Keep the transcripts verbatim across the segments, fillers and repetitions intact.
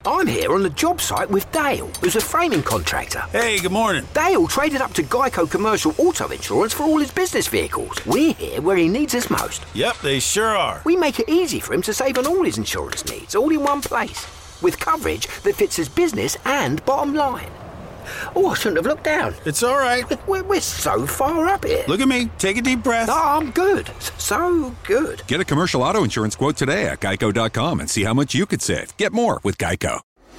I'm here on the job site with Dale, who's a framing contractor. Hey, good morning. Dale traded up to Geico Commercial Auto Insurance for all his business vehicles. We're here where he needs us most. Yep, they sure are. We make it easy for him to save on all his insurance needs, all in one place, with coverage that fits his business and bottom line. Oh, I shouldn't have looked down. It's all right. We're, we're so far up here. Look at me. Take a deep breath. Oh, I'm good. So good. Get a commercial auto insurance quote today at geico dot com and see how much you could save. Get more with Geico.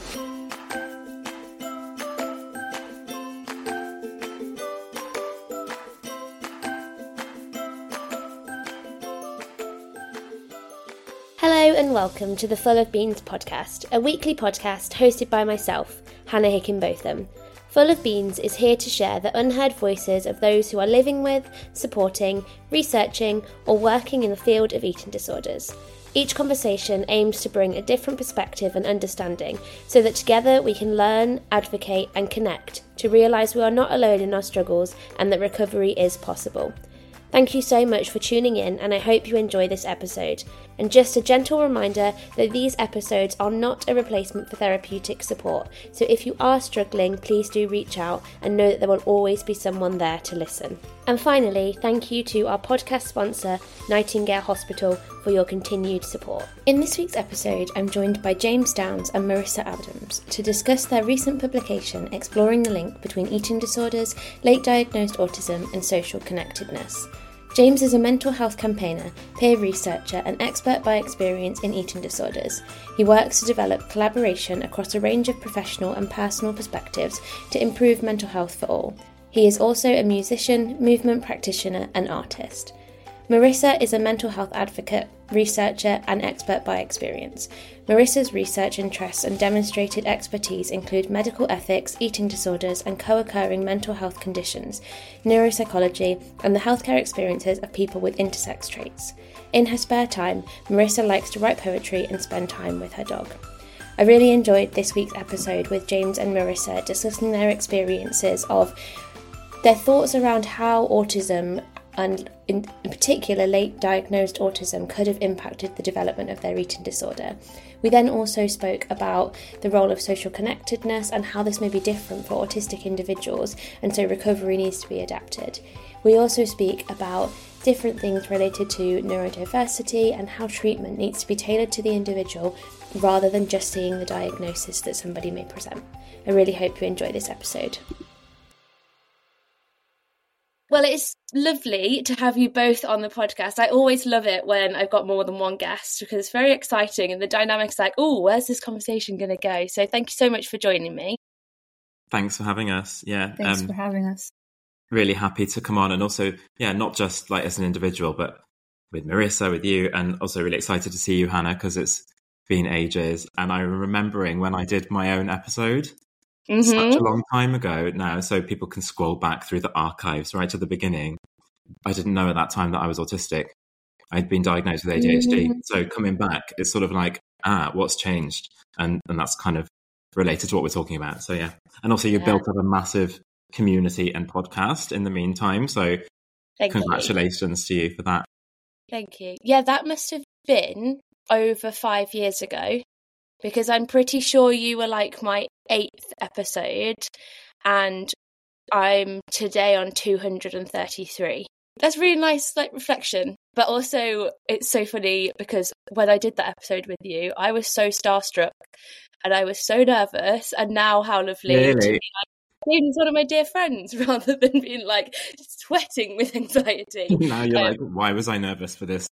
Hello and welcome to the Full of Beans podcast, a weekly podcast hosted by myself, Hannah Hickenbotham. Full of Beans is here to share the unheard voices of those who are living with, supporting, researching, or working in the field of eating disorders. Each conversation aims to bring a different perspective and understanding so that together we can learn, advocate, and connect to realise we are not alone in our struggles and that recovery is possible. Thank you so much for tuning in, and I hope you enjoy this episode. And just a gentle reminder that these episodes are not a replacement for therapeutic support, so if you are struggling, please do reach out and know that there will always be someone there to listen. And finally, thank you to our podcast sponsor, Nightingale Hospital, for your continued support. In this week's episode, I'm joined by James Downs and Marissa Adams to discuss their recent publication exploring the link between eating disorders, late-diagnosed autism, and social connectedness. James is a mental health campaigner, peer researcher, and expert by experience in eating disorders. He works to develop collaboration across a range of professional and personal perspectives to improve mental health for all. He is also a musician, movement practitioner, and artist. Marissa is a mental health advocate, researcher, and expert by experience. Marissa's research interests and demonstrated expertise include medical ethics, eating disorders, and co-occurring mental health conditions, neuropsychology, and the healthcare experiences of people with intersex traits. In her spare time, Marissa likes to write poetry and spend time with her dog. I really enjoyed this week's episode with James and Marissa discussing their experiences of their thoughts around how autism and in particular late diagnosed autism could have impacted the development of their eating disorder. We then also spoke about the role of social connectedness and how this may be different for autistic individuals, and so recovery needs to be adapted. We also speak about different things related to neurodiversity and how treatment needs to be tailored to the individual rather than just seeing the diagnosis that somebody may present. I really hope you enjoy this episode. Well, it's lovely to have you both on the podcast. I always love it when I've got more than one guest because it's very exciting and the dynamic's like, oh, where's this conversation going to go? So thank you so much for joining me. Thanks for having us. Yeah. Thanks um, for having us. Really happy to come on, and also, yeah, not just like as an individual, but with Marissa, with you, and also really excited to see you, Hannah, because it's been ages. And I'm remembering when I did my own episode, mm-hmm. such a long time ago now, so people can scroll back through the archives right to the beginning. I didn't know at that time that I was autistic. I'd been diagnosed with A D H D. Mm-hmm. So coming back, it's sort of like, ah, what's changed? And and that's kind of related to what we're talking about. So yeah. And also you yeah. built up a massive community and podcast in the meantime. So Thank congratulations you. to you for that. Thank you. Yeah, that must have been over five years ago, because I'm pretty sure you were like my eighth episode and I'm today on two hundred thirty-three. That's really nice, like, reflection. But also it's so funny because when I did that episode with you, I was so starstruck and I was so nervous, and now how lovely really? to be like, James, one of my dear friends, rather than being like sweating with anxiety. Now you're um, like, why was I nervous for this?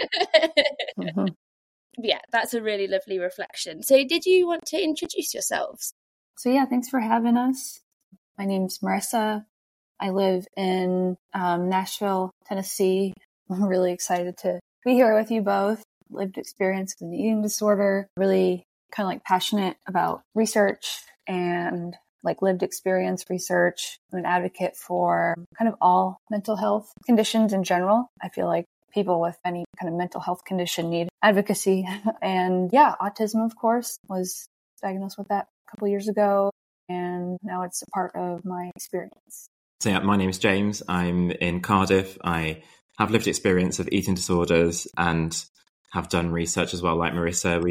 mm-hmm. Yeah, that's a really lovely reflection. So did you want to introduce yourselves? So yeah, thanks for having us. My name's Marissa. I live in um, Nashville, Tennessee. I'm really excited to be here with you both. Lived experience with an eating disorder, really kind of like passionate about research and like lived experience research. I'm an advocate for kind of all mental health conditions in general. I feel like people with any kind of mental health condition need advocacy. And yeah, autism, of course, was diagnosed with that a couple years ago, and now it's a part of my experience. So yeah, my name is James. I'm in Cardiff. I have lived experience of eating disorders and have done research as well. Like Marissa, we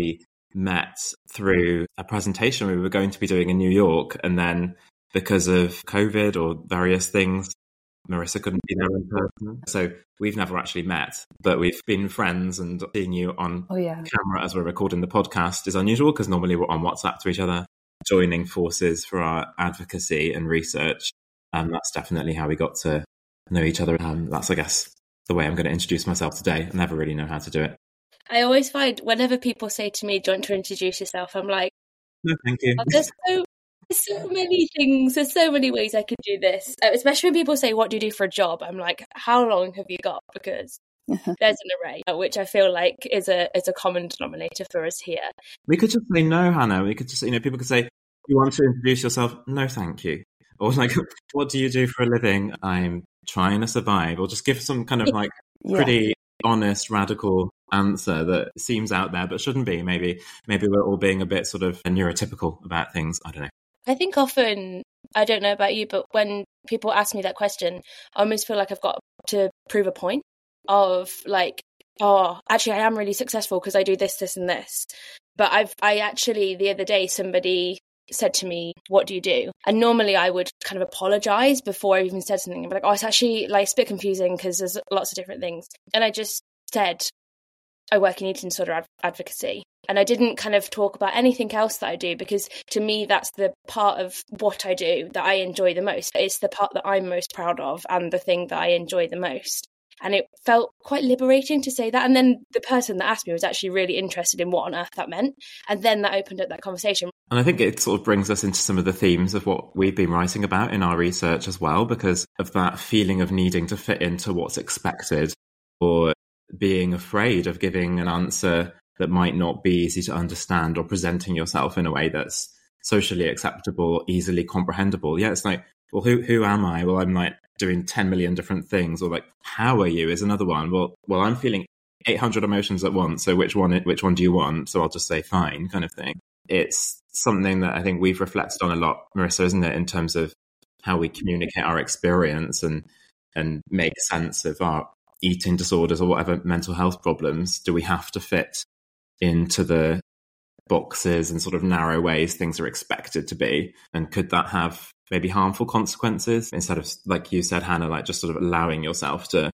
met through a presentation we were going to be doing in New York. And then because of COVID or various things, Marissa couldn't be there in person. So we've never actually met, but we've been friends, and seeing you on Oh, yeah. camera as we're recording the podcast is unusual because normally we're on WhatsApp to each other, joining forces for our advocacy and research. And um, that's definitely how we got to know each other. Um, that's, I guess, the way I'm going to introduce myself today. I never really know how to do it. I always find whenever people say to me, do you want to introduce yourself? I'm like, no, thank you. Oh, there's so There's so many things. There's so many ways I could do this. Uh, especially when people say, what do you do for a job? I'm like, how long have you got? Because there's an array, which I feel like is a is a common denominator for us here. We could just say no, Hannah. We could just, you know, people could say, you want to introduce yourself? No, thank you. Or like, what do you do for a living? I'm trying to survive. Or just give some kind of like Yeah. pretty honest, radical answer that seems out there but shouldn't be. Maybe maybe we're all being a bit sort of neurotypical about things. I don't know. I think often, I don't know about you, but when people ask me that question, I almost feel like I've got to prove a point of like, oh, actually, I am really successful because I do this, this, and this. But I've, I actually, the other day, somebody said to me, what do you do? And normally I would kind of apologize before I even said something. I'm like, oh, it's actually like it's a bit confusing because there's lots of different things. And I just said, I work in eating disorder ad- advocacy. And I didn't kind of talk about anything else that I do, because to me, that's the part of what I do that I enjoy the most. It's the part that I'm most proud of and the thing that I enjoy the most. And it felt quite liberating to say that. And then the person that asked me was actually really interested in what on earth that meant. And then that opened up that conversation. And I think it sort of brings us into some of the themes of what we've been writing about in our research as well, because of that feeling of needing to fit into what's expected, or being afraid of giving an answer that might not be easy to understand, or presenting yourself in a way that's socially acceptable, easily comprehensible. Yeah, it's like, well, who who am I? Well, I'm like doing ten million different things. Or like, how are you is another one. Well, well, I'm feeling eight hundred emotions at once. So which one which one do you want? So I'll just say fine, kind of thing. It's something that I think we've reflected on a lot, Marissa, isn't it, in terms of how we communicate our experience and and make sense of our eating disorders or whatever mental health problems. Do we have to fit into the boxes and sort of narrow ways things are expected to be? And could that have maybe harmful consequences, instead of, like you said, Hannah, like just sort of allowing yourself to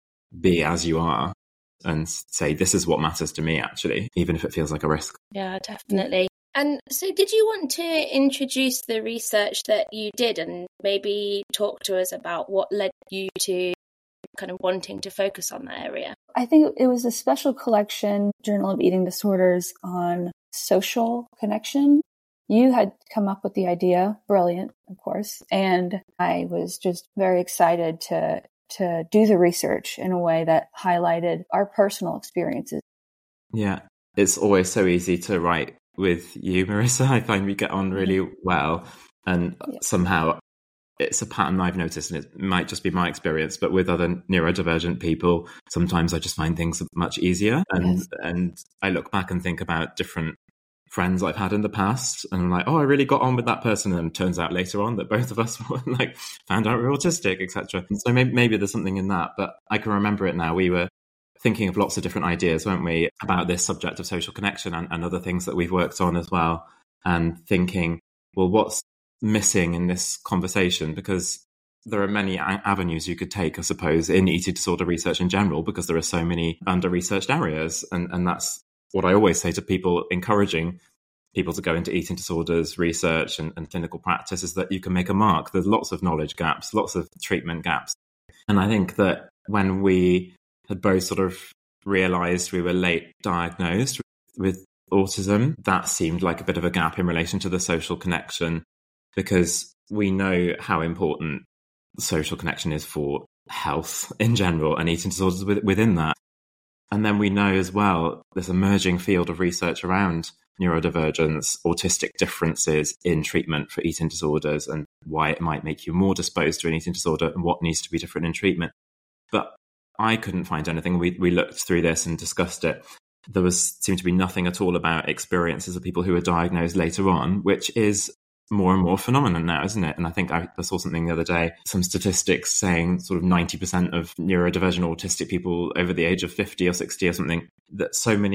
be as you are and say, this is what matters to me, actually, even if it feels like a risk? Yeah, definitely. And so did you want to introduce the research that you did and maybe talk to us about what led you to kind of wanting to focus on that area? I think it was a special collection, Journal of Eating Disorders, on social connection. You had come up with the idea, brilliant, of course, and I was just very excited to to do the research in a way that highlighted our personal experiences. Yeah, it's always so easy to write with you, Marissa. I find we get on really well, and yeah. somehow it's a pattern I've noticed, and it might just be my experience, but with other neurodivergent people, sometimes I just find things much easier. And yes. and I look back and think about different friends I've had in the past, and I'm like, oh, I really got on with that person. And it turns out later on that both of us were like found out we were autistic, et cetera. So maybe, maybe there's something in that, but I can remember it now. We were thinking of lots of different ideas, weren't we, about this subject of social connection and, and other things that we've worked on as well, and thinking, well, what's missing in this conversation? Because there are many a- avenues you could take, I suppose, in eating disorder research in general, because there are so many under-researched areas. And, and that's what I always say to people, encouraging people to go into eating disorders research and, and clinical practice, is that you can make a mark. There's lots of knowledge gaps, lots of treatment gaps. And I think that when we had both sort of realised we were late diagnosed with autism, that seemed like a bit of a gap in relation to the social connection, because we know how important social connection is for health in general and eating disorders within that. And then we know as well this emerging field of research around neurodivergence, autistic differences in treatment for eating disorders, and why it might make you more disposed to an eating disorder and what needs to be different in treatment. But I couldn't find anything. We we looked through this and discussed it. There was seemed to be nothing at all about experiences of people who were diagnosed later on, which is more and more phenomenon now, isn't it? And I think I, I saw something the other day, some statistics saying sort of ninety percent of neurodivergent autistic people over the age of fifty or sixty or something, that so many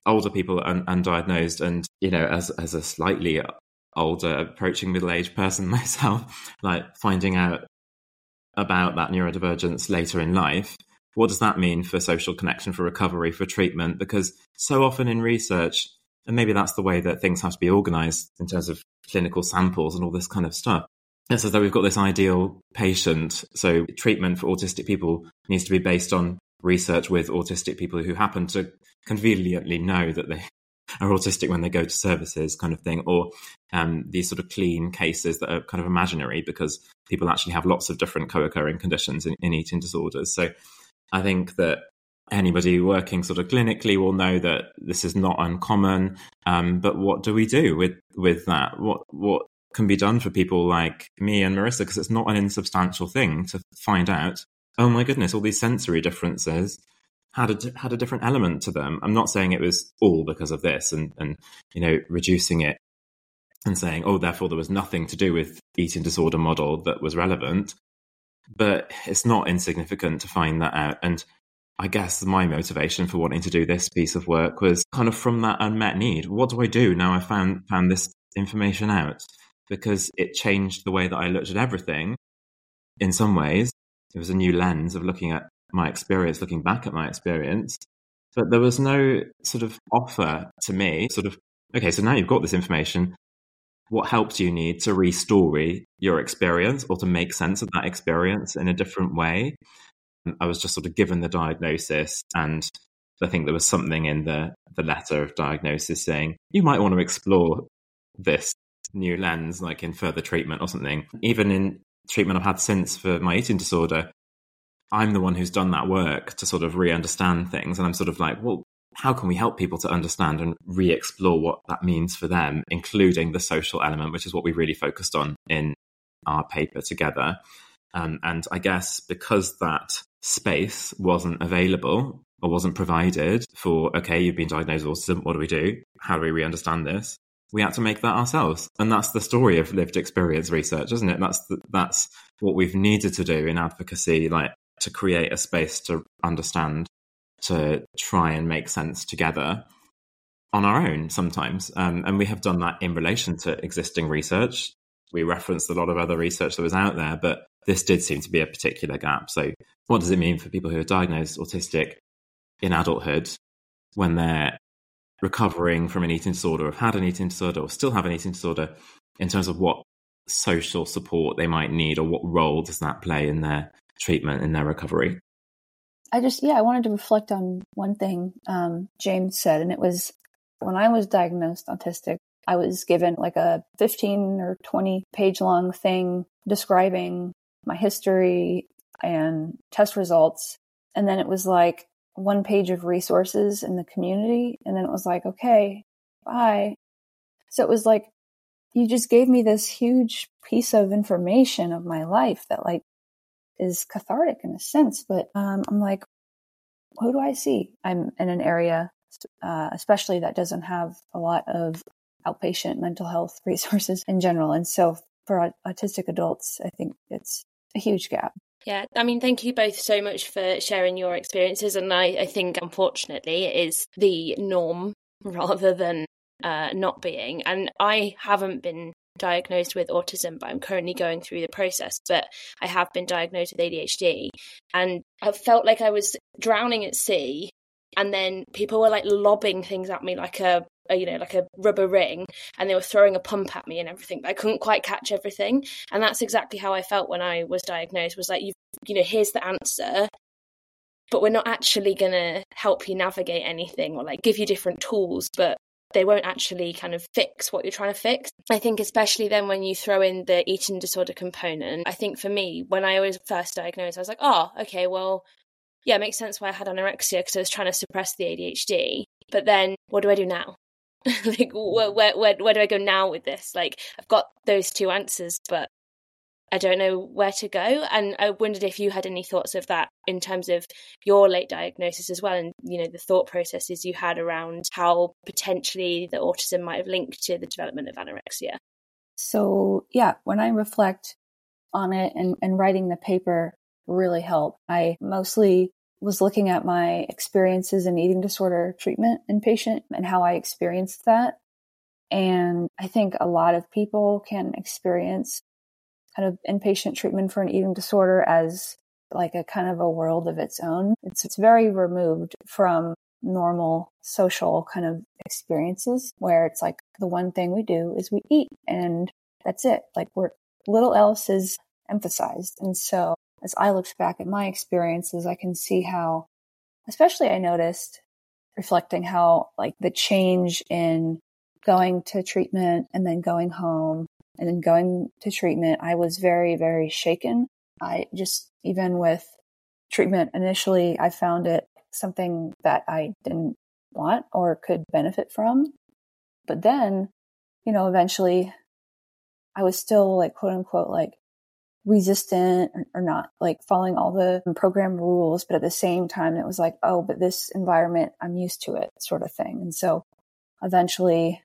older people un- undiagnosed, and, you know, as as a slightly older, approaching middle-aged person myself, like finding out about that neurodivergence later in life, what does that mean for social connection, for recovery, for treatment? Because so often in research, and maybe that's the way that things have to be organised in terms of clinical samples and all this kind of stuff, it's as though we've got this ideal patient. So treatment for autistic people needs to be based on research with autistic people who happen to conveniently know that they are autistic when they go to services, kind of thing, or um, these sort of clean cases that are kind of imaginary because people actually have lots of different co-occurring conditions in, in eating disorders. So I think that anybody working sort of clinically will know that this is not uncommon. Um, but what do we do with, with that? What, what can be done for people like me and Marissa? Because it's not an insubstantial thing to find out, oh my goodness, all these sensory differences had a, had a different element to them. I'm not saying it was all because of this and, and, you know, reducing it and saying, oh, therefore there was nothing to do with eating disorder model that was relevant. But it's not insignificant to find that out. And I guess my motivation for wanting to do this piece of work was kind of from that unmet need. What do I do now I found found this information out? Because it changed the way that I looked at everything. In some ways, it was a new lens of looking at my experience, looking back at my experience. But there was no sort of offer to me, sort of, okay, so now you've got this information. What help do you need to restory your experience or to make sense of that experience in a different way? I was just sort of given the diagnosis, and I think there was something in the, the letter of diagnosis saying, you might want to explore this new lens, like in further treatment or something. Even in treatment I've had since for my eating disorder, I'm the one who's done that work to sort of re-understand things. And I'm sort of like, well, how can we help people to understand and re-explore what that means for them, including the social element, which is what we really focused on in our paper together. Um, and I guess because that space wasn't available or wasn't provided for, okay, you've been diagnosed with autism, what do we do? How do we re-understand this? We had to make that ourselves. And that's the story of lived experience research, isn't it? That's the, that's what we've needed to do in advocacy, like to create a space to understand, to try and make sense together on our own sometimes. Um, and we have done that in relation to existing research. We referenced a lot of other research that was out there, but this did seem to be a particular gap. So what does it mean for people who are diagnosed autistic in adulthood when they're recovering from an eating disorder, or have had an eating disorder, or still have an eating disorder, in terms of what social support they might need, or what role does that play in their treatment, in their recovery? I just, yeah, I wanted to reflect on one thing um, James said, and it was when I was diagnosed autistic, I was given like a fifteen or twenty page long thing describing my history and test results. And then it was like one page of resources in the community. And then it was like, okay, bye. So it was like, you just gave me this huge piece of information of my life that like is cathartic in a sense. But um, I'm like, who do I see? I'm in an area, uh, especially that doesn't have a lot of outpatient mental health resources in general. And so for autistic adults, I think it's a huge gap. Yeah, I mean, thank you both so much for sharing your experiences. And I, I think, unfortunately, it is the norm rather than uh, not being. And I haven't been diagnosed with autism, but I'm currently going through the process. But I have been diagnosed with A D H D. And I felt like I was drowning at sea. And then people were like lobbing things at me like a, a, you know, like a rubber ring, and they were throwing a pump at me and everything, but I couldn't quite catch everything. And that's exactly how I felt when I was diagnosed, was like, you you know, here's the answer, but we're not actually going to help you navigate anything or like give you different tools, but they won't actually kind of fix what you're trying to fix. I think especially then when you throw in the eating disorder component, I think for me, when I was first diagnosed, I was like, oh, okay, well, yeah, it makes sense why I had anorexia, because I was trying to suppress the A D H D. But then what do I do now? like, where, where, where, where do I go now with this? Like, I've got those two answers, but I don't know where to go. And I wondered if you had any thoughts of that in terms of your late diagnosis as well, and, you know, the thought processes you had around how potentially the autism might have linked to the development of anorexia. So, yeah, when I reflect on it and, and writing the paper really helped. I mostly was looking at my experiences in eating disorder treatment inpatient and how I experienced that. And I think a lot of people can experience kind of inpatient treatment for an eating disorder as like a kind of a world of its own. It's, it's very removed from normal social kind of experiences where it's like the one thing we do is we eat and that's it. Like we're little else is emphasized. And so as I looked back at my experiences, I can see how, especially I noticed reflecting how like the change in going to treatment and then going home and then going to treatment, I was very, very shaken. I just, even with treatment initially, I found it something that I didn't want or could benefit from. But then, you know, eventually I was still like, quote unquote, like resistant or, or not like following all the program rules. But at the same time, it was like, oh, but this environment, I'm used to it sort of thing. And so eventually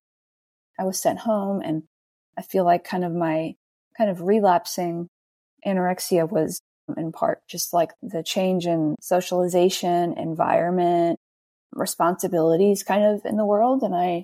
I was sent home, and I feel like kind of my kind of relapsing anorexia was in part just like the change in socialization, environment, responsibilities kind of in the world. And I,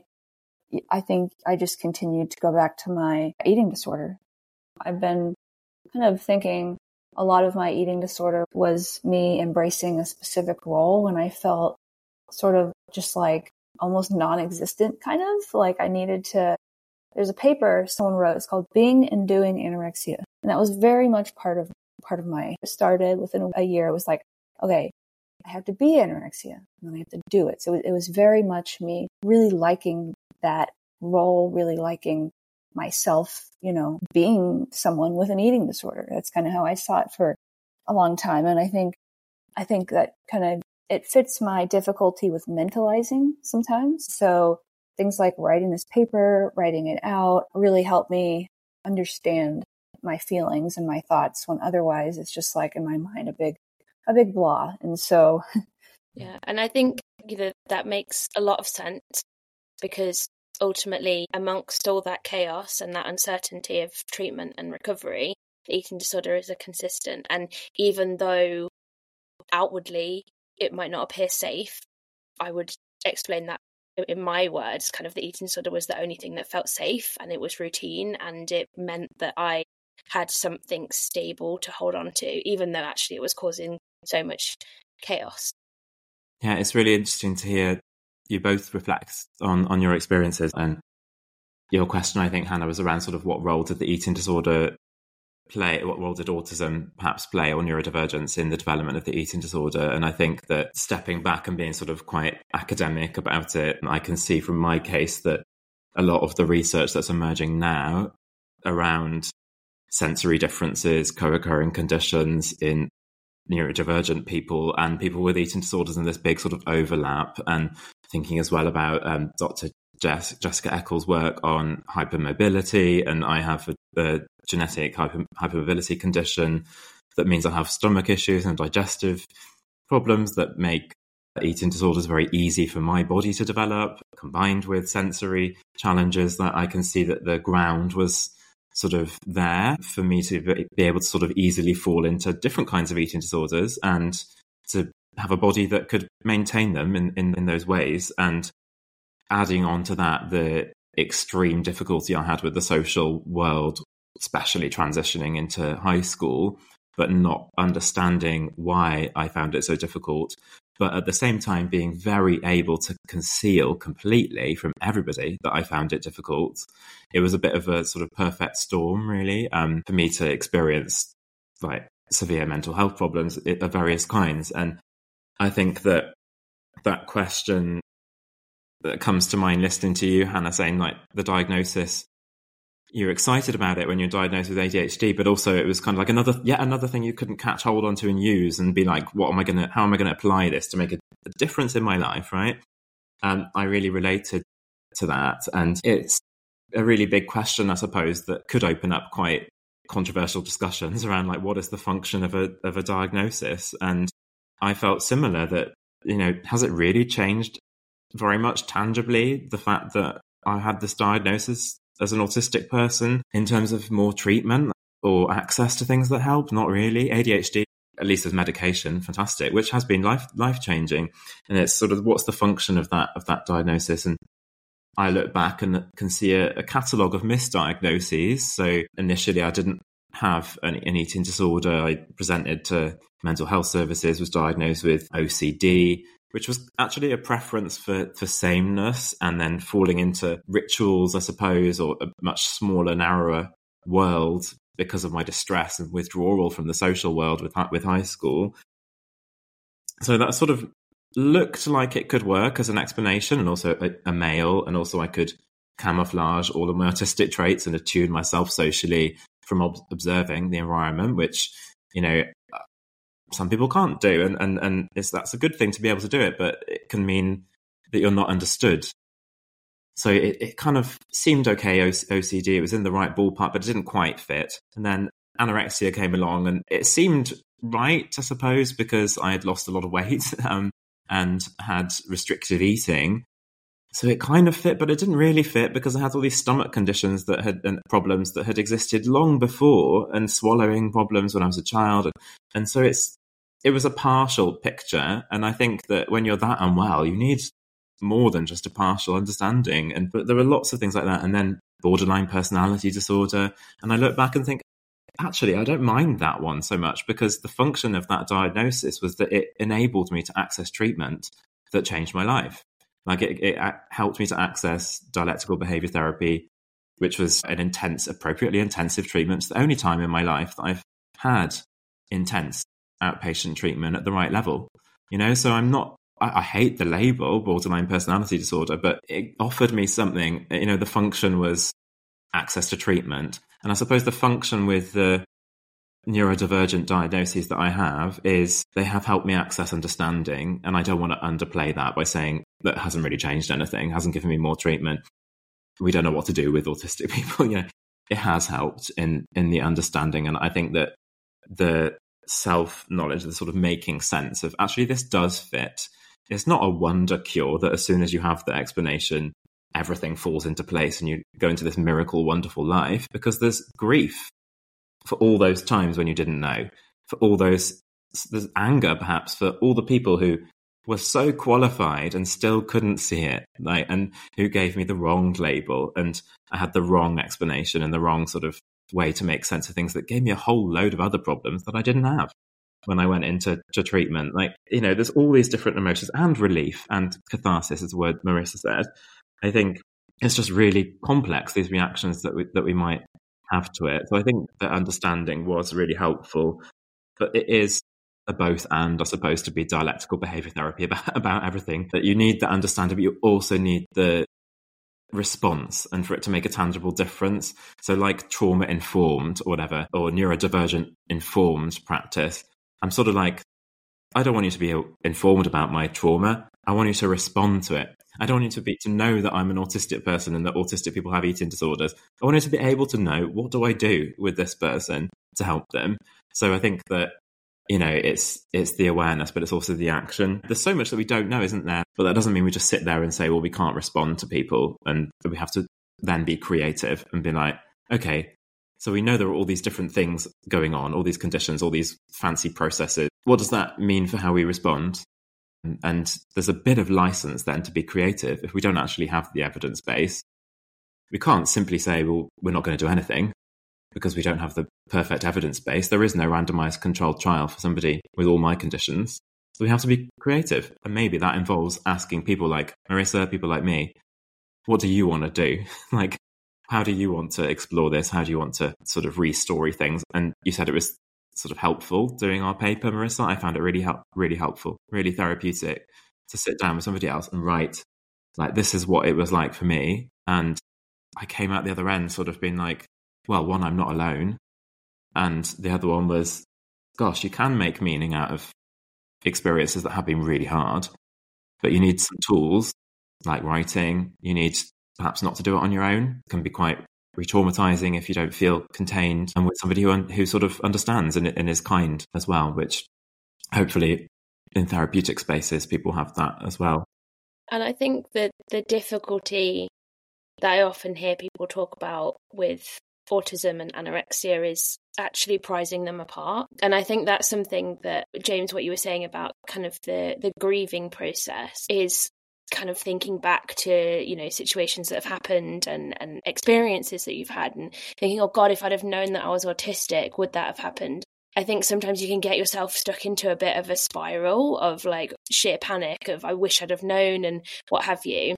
I think I just continued to go back to my eating disorder. I've been kind of thinking a lot of my eating disorder was me embracing a specific role when I felt sort of just like almost non-existent, kind of like I needed to. There's a paper someone wrote, it's called Being and Doing Anorexia. And that was very much part of part of my, it started within a year. It was like, okay, I have to be anorexia and then I have to do it. So it was very much me really liking that role, really liking myself, you know, being someone with an eating disorder. That's kind of how I saw it for a long time. And I think, I think that kind of, it fits my difficulty with mentalizing sometimes. So things like writing this paper, writing it out really helped me understand my feelings and my thoughts when otherwise it's just like in my mind a big, a big blah. And so. Yeah. And I think you know, that makes a lot of sense because ultimately amongst all that chaos and that uncertainty of treatment and recovery, eating disorder is a consistent. And even though outwardly it might not appear safe, I would explain that in my words, kind of the eating disorder was the only thing that felt safe and it was routine and it meant that I had something stable to hold on to, even though actually it was causing so much chaos. Yeah, it's really interesting to hear you both reflect on, on your experiences. And your question, I think, Hannah, was around sort of what role did the eating disorder play, what role did autism perhaps play or neurodivergence in the development of the eating disorder? And I think that stepping back and being sort of quite academic about it, I can see from my case that a lot of the research that's emerging now around sensory differences, co-occurring conditions in neurodivergent people and people with eating disorders, and this big sort of overlap, and thinking as well about um, Doctor Jess, Jessica Eccles' work on hypermobility, and I have a, a genetic hyper, hypermobility condition that means I have stomach issues and digestive problems that make eating disorders very easy for my body to develop, combined with sensory challenges that I can see that the ground was sort of there for me to be able to sort of easily fall into different kinds of eating disorders and to have a body that could maintain them in, in, in those ways. And adding on to that, the extreme difficulty I had with the social world, especially transitioning into high school, but not understanding why I found it so difficult. But at the same time, being very able to conceal completely from everybody that I found it difficult. It was a bit of a sort of perfect storm, really, um, for me to experience like severe mental health problems of various kinds. And I think that that question that comes to mind listening to you, Hannah, saying like the diagnosis, you're excited about it when you're diagnosed with A D H D, but also it was kind of like another, yet another thing you couldn't catch hold onto and use and be like, what am I going to, how am I going to apply this to make a, a difference in my life, right? And I really related to that. And it's a really big question, I suppose, that could open up quite controversial discussions around like, what is the function of a, of a diagnosis? And I felt similar that, you know, has it really changed very much tangibly the fact that I had this diagnosis as an autistic person in terms of more treatment or access to things that help? Not really. A D H D at least as medication, fantastic, which has been life life changing. And it's sort of, what's the function of that of that diagnosis? And I look back and can see a, a catalogue of misdiagnoses. So initially, I didn't have an, an eating disorder. I presented to mental health services, was diagnosed with O C D, which was actually a preference for, for sameness, and then falling into rituals, I suppose, or a much smaller, narrower world because of my distress and withdrawal from the social world with, with high school. So that sort of looked like it could work as an explanation, and also a, a male, and also I could camouflage all of my autistic traits and attune myself socially from ob- observing the environment, which, you know, some people can't do. And, and, and it's, that's a good thing to be able to do it, but it can mean that you're not understood. So it, it kind of seemed okay, O C D, it was in the right ballpark, but it didn't quite fit. And then anorexia came along, and it seemed right, I suppose, because I had lost a lot of weight um, and had restricted eating. So it kind of fit, but it didn't really fit because I had all these stomach conditions that had and problems that had existed long before, and swallowing problems when I was a child. And, and so it's it was a partial picture. And I think that when you're that unwell, you need more than just a partial understanding. And but there were lots of things like that. And then borderline personality disorder. And I look back and think, actually, I don't mind that one so much, because the function of that diagnosis was that it enabled me to access treatment that changed my life. Like it, it helped me to access dialectical behavior therapy, which was an intense, appropriately intensive treatment. It's the only time in my life that I've had intense outpatient treatment at the right level. You know, so I'm not, I, I hate the label borderline personality disorder, but it offered me something. You know, the function was access to treatment. And I suppose the function with the neurodivergent diagnoses that I have is they have helped me access understanding. And I don't want to underplay that by saying that hasn't really changed anything, hasn't given me more treatment. We don't know what to do with autistic people. You know, it has helped in, in the understanding. And I think that the self-knowledge, the sort of making sense of actually this does fit. It's not a wonder cure that as soon as you have the explanation, everything falls into place and you go into this miracle, wonderful life, because there's grief for all those times when you didn't know, for all those, there's anger perhaps for all the people who were so qualified and still couldn't see it, like, and who gave me the wrong label, and I had the wrong explanation and the wrong sort of way to make sense of things that gave me a whole load of other problems that I didn't have when I went into to treatment. Like, you know, there's all these different emotions, and relief and catharsis is the word Marissa said. I think it's just really complex, these reactions that we, that we might have to it. So I think that understanding was really helpful, but it is a both and, I suppose, to be dialectical behavior therapy about, about everything, that you need the understanding, but you also need the response, and for it to make a tangible difference. So like trauma informed or whatever, or neurodivergent informed practice, I'm sort of like, I don't want you to be informed about my trauma. I want you to respond to it. I don't want you to be to know that I'm an autistic person and that autistic people have eating disorders. I want you to be able to know, what do I do with this person to help them? So I think that, you know, it's it's the awareness, but it's also the action. There's so much that we don't know, isn't there? But that doesn't mean we just sit there and say, well, we can't respond to people, and we have to then be creative and be like, okay, so we know there are all these different things going on, all these conditions, all these fancy processes. What does that mean for how we respond? And there's a bit of license then to be creative if we don't actually have the evidence base. We can't simply say, well, we're not going to do anything because we don't have the perfect evidence base. There is no randomized controlled trial for somebody with all my conditions. So we have to be creative. And maybe that involves asking people like Marissa, people like me, what do you want to do? Like, how do you want to explore this? How do you want to sort of re-story things? And you said it was sort of helpful doing our paper, Marissa. I found it really help, really helpful, really therapeutic to sit down with somebody else and write, like, this is what it was like for me. And I came out the other end sort of being like, well, one, I'm not alone. And the other one was, gosh, you can make meaning out of experiences that have been really hard, but you need some tools like writing. You need perhaps not to do it on your own. It can be quite re-traumatizing if you don't feel contained and with somebody who who sort of understands and, and is kind as well, which hopefully in therapeutic spaces people have that as well. And I think that the difficulty that I often hear people talk about with autism and anorexia is actually prizing them apart. And I think that's something that, James, what you were saying about kind of the, the grieving process is kind of thinking back to, you know, situations that have happened and, and experiences that you've had and thinking, oh God, if I'd have known that I was autistic, would that have happened? I think sometimes you can get yourself stuck into a bit of a spiral of like sheer panic of I wish I'd have known and what have you.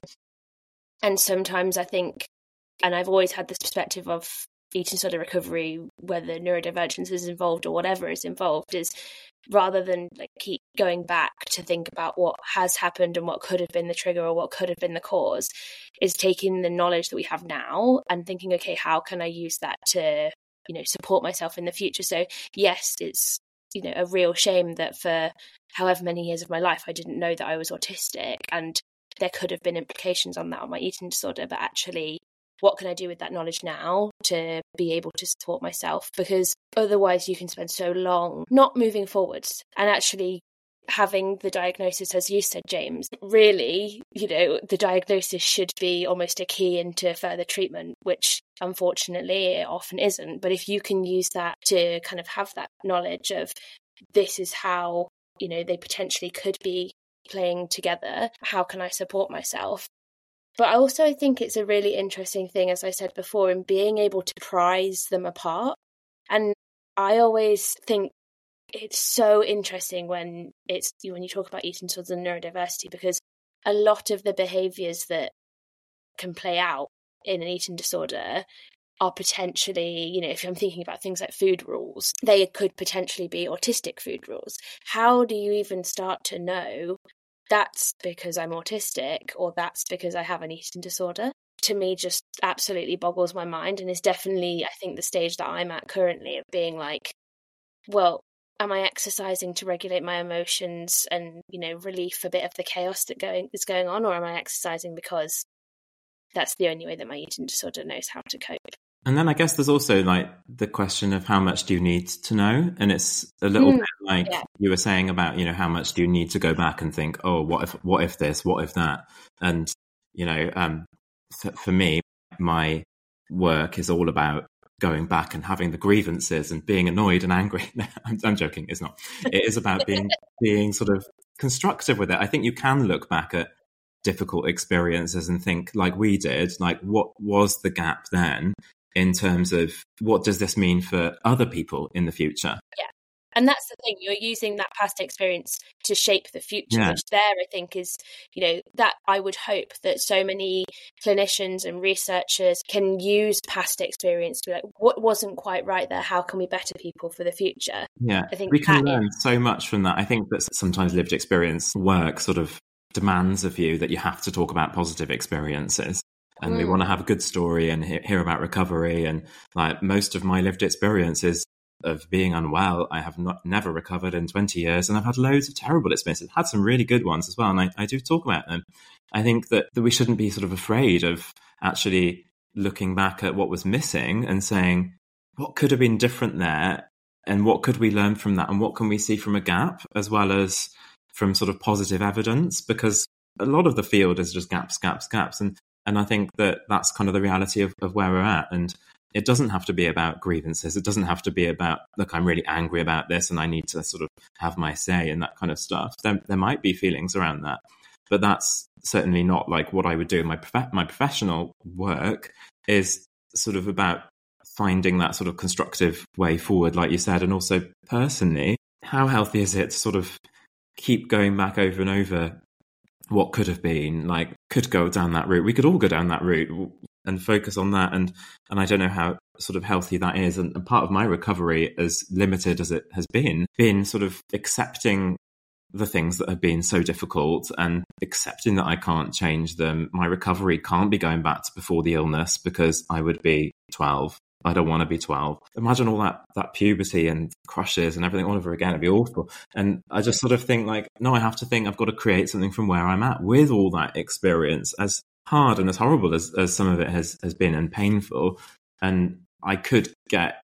And sometimes I think, and I've always had this perspective of eating disorder recovery, whether neurodivergence is involved or whatever is involved, is rather than like keep going back to think about what has happened and what could have been the trigger or what could have been the cause, is taking the knowledge that we have now and thinking, okay, how can I use that to, you know, support myself in the future? So yes, it's, you know, a real shame that for however many years of my life I didn't know that I was autistic, and there could have been implications on that, on my eating disorder, but actually what can I do with that knowledge now to be able to support myself? Because otherwise you can spend so long not moving forwards. And actually having the diagnosis, as you said, James, really, you know, the diagnosis should be almost a key into further treatment, which unfortunately it often isn't. But if you can use that to kind of have that knowledge of this is how, you know, they potentially could be playing together, how can I support myself? But I also think it's a really interesting thing, as I said before, in being able to prize them apart. And I always think it's so interesting when it's when you talk about eating disorders and neurodiversity, because a lot of the behaviours that can play out in an eating disorder are potentially, you know, if I'm thinking about things like food rules, they could potentially be autistic food rules. How do you even start to know that's because I'm autistic or that's because I have an eating disorder? To me, just absolutely boggles my mind, and is definitely, I think, the stage that I'm at currently of being like, well, am I exercising to regulate my emotions and, you know, relieve a bit of the chaos that going is going on, or am I exercising because that's the only way that my eating disorder knows how to cope? And then I guess there's also like the question of how much do you need to know? And it's a little mm, bit like yeah. you were saying about, you know, how much do you need to go back and think, oh, what if, what if this, what if that? And, you know, um, th- for me, my work is all about going back and having the grievances and being annoyed and angry. I'm, I'm joking. It's not. It is about being, being sort of constructive with it. I think you can look back at difficult experiences and think like we did, like what was the gap then? In terms of what does this mean for other people in the future? Yeah. And that's the thing, you're using that past experience to shape the future, yeah. which there I think is, you know, that I would hope that so many clinicians and researchers can use past experience to be like, what wasn't quite right there? How can we better people for the future? Yeah, I think we can learn is- so much from that. I think that sometimes lived experience work sort of demands of you that you have to talk about positive experiences. And mm. we want to have a good story and he- hear about recovery. And like most of my lived experiences of being unwell, I have not never recovered in twenty years. And I've had loads of terrible experiences, had some really good ones as well. And I, I do talk about them. I think that, that we shouldn't be sort of afraid of actually looking back at what was missing and saying, what could have been different there? And what could we learn from that? And what can we see from a gap as well as from sort of positive evidence? Because a lot of the field is just gaps, gaps, gaps. And And I think that that's kind of the reality of, of where we're at. And it doesn't have to be about grievances. It doesn't have to be about, look, I'm really angry about this and I need to sort of have my say and that kind of stuff. There, there might be feelings around that. But that's certainly not like what I would do. My prof- my professional work is sort of about finding that sort of constructive way forward, like you said. And also personally, how healthy is it to sort of keep going back over and over what could have been, like could go down that route. We could all go down that route and focus on that. And and I don't know how sort of healthy that is. And, and part of my recovery, as limited as it has been, been sort of accepting the things that have been so difficult and accepting that I can't change them. My recovery can't be going back to before the illness because I would be twelve. I don't want to be twelve. Imagine all that that puberty and crushes and everything all over again. It'd be awful. And I just sort of think like, no, I have to think I've got to create something from where I'm at with all that experience, as hard and as horrible as, as some of it has, has been and painful. And I could get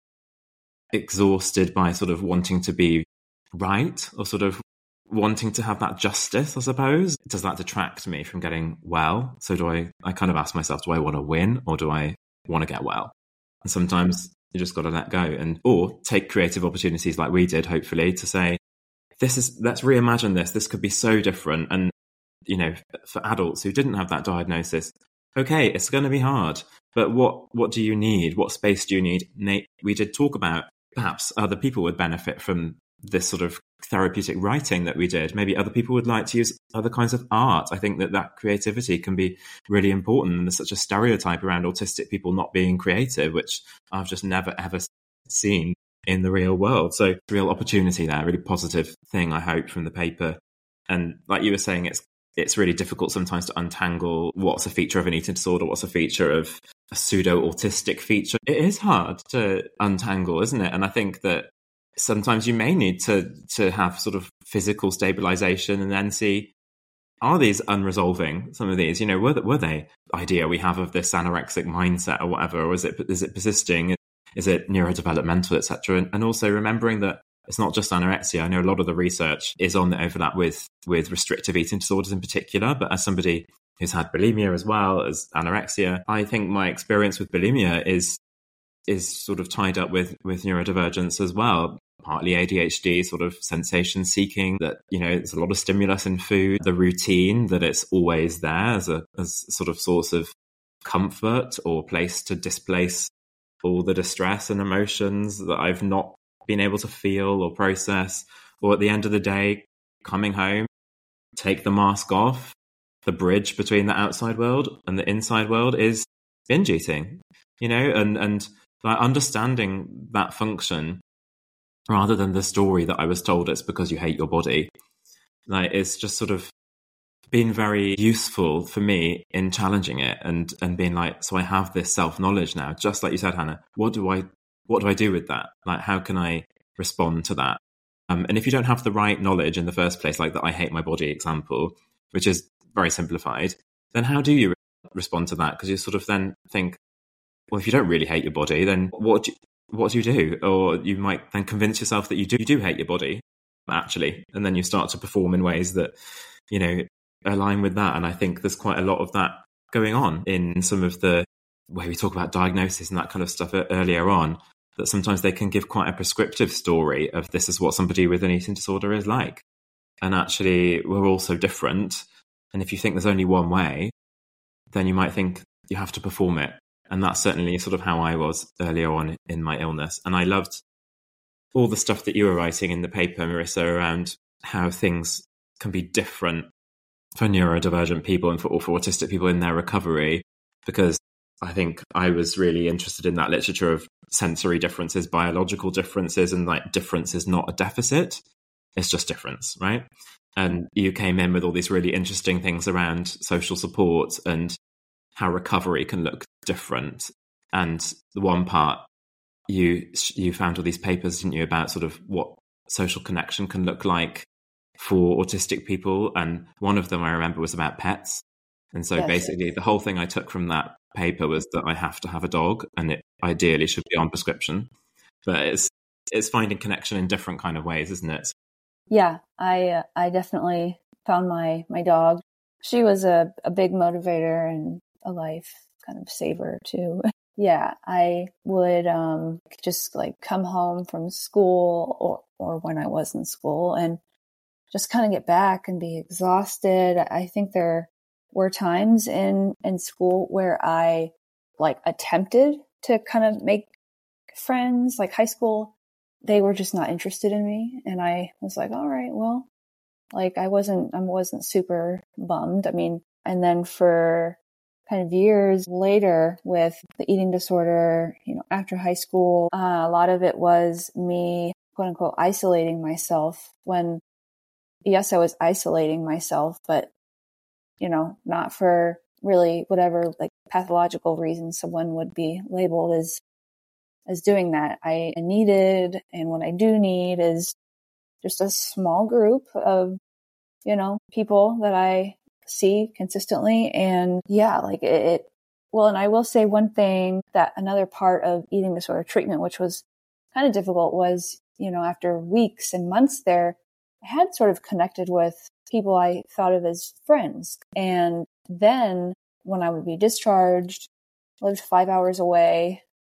exhausted by sort of wanting to be right or sort of wanting to have that justice, I suppose. Does that detract me from getting well? So do I, I kind of ask myself, do I want to win or do I want to get well? And sometimes you just got to let go and, or take creative opportunities like we did, hopefully, to say, this is, let's reimagine this. This could be so different. And, you know, for adults who didn't have that diagnosis, okay, it's going to be hard, but what, what do you need? What space do you need? Nate, we did talk about perhaps other people would benefit from this sort of therapeutic writing that we did. Maybe other people would like to use other kinds of art. I think that that creativity can be really important. And there's such a stereotype around autistic people not being creative, which I've just never, ever seen in the real world. So real opportunity there, really positive thing, I hope, from the paper. And like you were saying, it's it's really difficult sometimes to untangle what's a feature of an eating disorder, what's a feature of a pseudo-autistic feature. It is hard to untangle, isn't it? And I think that sometimes you may need to to have sort of physical stabilization and then see, are these unresolving, some of these? You know, were, were they idea we have of this anorexic mindset or whatever, or is it is it persisting? Is it neurodevelopmental, et cetera? And, and also remembering that it's not just anorexia. I know a lot of the research is on the overlap with with restrictive eating disorders in particular, but as somebody who's had bulimia as well as anorexia, I think my experience with bulimia is is sort of tied up with with neurodivergence as well. Partly A D H D, sort of sensation seeking, that, you know, there's a lot of stimulus in food, the routine, that it's always there as a as a sort of source of comfort or place to displace all the distress and emotions that I've not been able to feel or process. Or at the end of the day, coming home, take the mask off. The bridge between the outside world and the inside world is binge eating, you know, and, and like understanding that function rather than the story that I was told it's because you hate your body. Like, it's just sort of been very useful for me in challenging it and, and being like, so I have this self-knowledge now, just like you said, Hannah, what do I, what do I do with that? Like, how can I respond to that? Um, and if you don't have the right knowledge in the first place, like the I hate my body example, which is very simplified, then how do you re- respond to that? Because you sort of then think, well, if you don't really hate your body, then what do you, what do you do? Or you might then convince yourself that you do, you do hate your body, actually. And then you start to perform in ways that, you know, align with that. And I think there's quite a lot of that going on in some of the way we talk about diagnosis and that kind of stuff earlier on, that sometimes they can give quite a prescriptive story of this is what somebody with an eating disorder is like. And actually, we're all so different. And if you think there's only one way, then you might think you have to perform it. And that's certainly sort of how I was earlier on in my illness. And I loved all the stuff that you were writing in the paper, Marissa, around how things can be different for neurodivergent people and for, or for autistic people in their recovery. Because I think I was really interested in that literature of sensory differences, biological differences, and like difference is not a deficit. It's just difference, right? And you came in with all these really interesting things around social support and how recovery can look different. And the one part, you you found all these papers, didn't you, about sort of what social connection can look like for autistic people. And one of them I remember was about pets. And so yes. basically the whole thing I took from that paper was that I have to have a dog, and it ideally should be on prescription. But it's it's finding connection in different kind of ways, isn't it? Yeah, I uh, I definitely found my my dog. She was a, a big motivator and a life kind of saver too. Yeah, I would um, just like come home from school or, or when I was in school and just kind of get back and be exhausted. I think there were times in, in school where I like attempted to kind of make friends, like high school. They were just not interested in me. And I was like, all right, well, like I wasn't, I wasn't super bummed. I mean, and then for kind of years later with the eating disorder, you know, after high school, uh, a lot of it was me, quote unquote, isolating myself when, yes, I was isolating myself, but, you know, not for really whatever like pathological reason someone would be labeled as, as doing that. I needed, and what I do need is just a small group of, you know, people that I see consistently. And yeah, like it, it, well, and I will say one thing, that another part of eating disorder treatment, which was kind of difficult, was, you know, after weeks and months there, I had sort of connected with people I thought of as friends. And then when I would be discharged, lived five hours away,